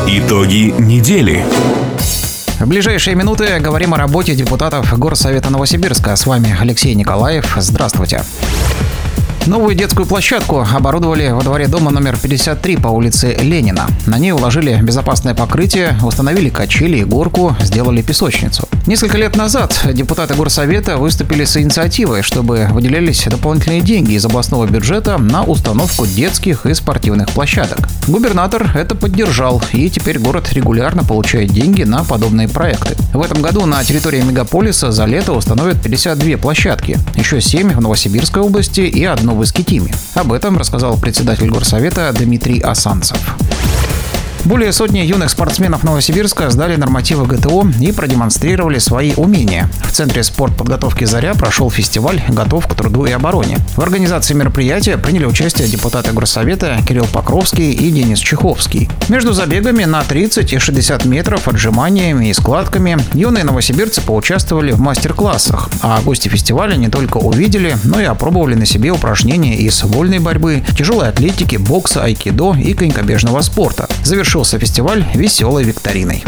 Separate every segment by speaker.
Speaker 1: Итоги недели.
Speaker 2: В ближайшие минуты говорим о работе депутатов Горсовета Новосибирска. С вами Алексей Николаев. Здравствуйте. Новую детскую площадку оборудовали во дворе дома номер 53 по улице Ленина. На ней уложили безопасное покрытие, установили качели и горку, сделали песочницу. Несколько лет назад депутаты Горсовета выступили с инициативой, чтобы выделялись дополнительные деньги из областного бюджета на установку детских и спортивных площадок. Губернатор это поддержал, и теперь город регулярно получает деньги на подобные проекты. В этом году на территории мегаполиса за лето установят 52 площадки, еще 7 в Новосибирской области и одну в Искитиме. Об этом рассказал председатель Горсовета Дмитрий Асанцев. Более сотни юных спортсменов Новосибирска сдали нормативы ГТО и продемонстрировали свои умения. В Центре спортподготовки «Заря» прошел фестиваль «Готов к труду и обороне». В организации мероприятия приняли участие депутаты Горсовета Кирилл Покровский и Денис Чеховский. Между забегами на 30 и 60 метров, отжиманиями и складками юные новосибирцы поучаствовали в мастер-классах, а гости фестиваля не только увидели, но и опробовали на себе упражнения из вольной борьбы, тяжелой атлетики, бокса, айкидо и конькобежного спорта. Завершился фестиваль веселой викториной.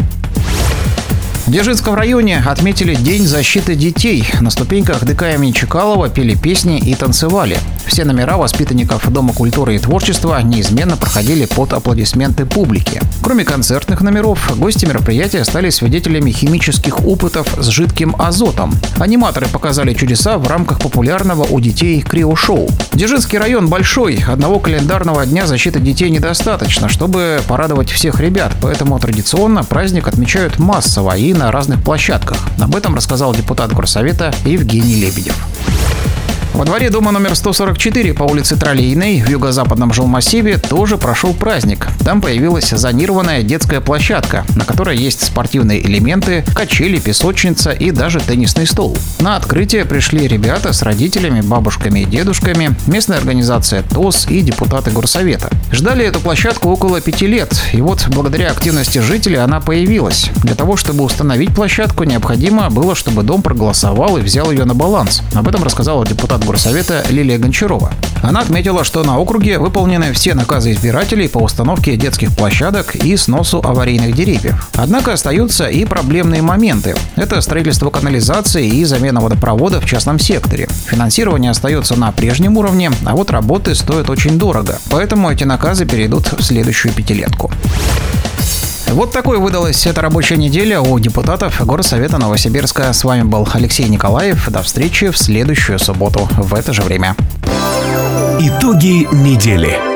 Speaker 2: В Дзержинском районе отметили День защиты детей. На ступеньках ДК имени Чекалова пели песни и танцевали. Все номера воспитанников Дома культуры и творчества неизменно проходили под аплодисменты публики. Кроме концертных номеров, гости мероприятия стали свидетелями химических опытов с жидким азотом. Аниматоры показали чудеса в рамках популярного у детей криошоу. Дзержинский район большой, одного календарного дня защиты детей недостаточно, чтобы порадовать всех ребят, поэтому традиционно праздник отмечают массово и на разных площадках. Об этом рассказал депутат Горсовета Евгений Лебедев. Во дворе дома номер 144 по улице Троллейной в юго-западном жилмассиве тоже прошел праздник. Там появилась зонированная детская площадка, на которой есть спортивные элементы, качели, песочница и даже теннисный стол. На открытие пришли ребята с родителями, бабушками и дедушками, местная организация ТОС и депутаты Горсовета. Ждали эту площадку около 5 лет, и вот благодаря активности жителей она появилась. Для того, чтобы установить площадку, необходимо было, чтобы дом проголосовал и взял ее на баланс. Об этом рассказала депутат Горсовета Лилия Гончарова. Она отметила, что на округе выполнены все наказы избирателей по установке детских площадок и сносу аварийных деревьев. Однако остаются и проблемные моменты. Это строительство канализации и замена водопровода в частном секторе. Финансирование остается на прежнем уровне, а вот работы стоят очень дорого. Поэтому эти наказы перейдут в следующую пятилетку. Вот такой выдалась эта рабочая неделя у депутатов Горсовета Новосибирска. С вами был Алексей Николаев. До встречи в следующую субботу в это же время.
Speaker 1: Итоги недели.